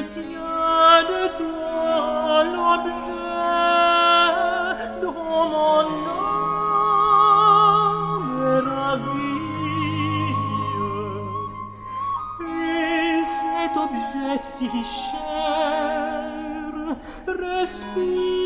tiens de toi l'objet dont mon âme est ravie. Et cet objet si cher respire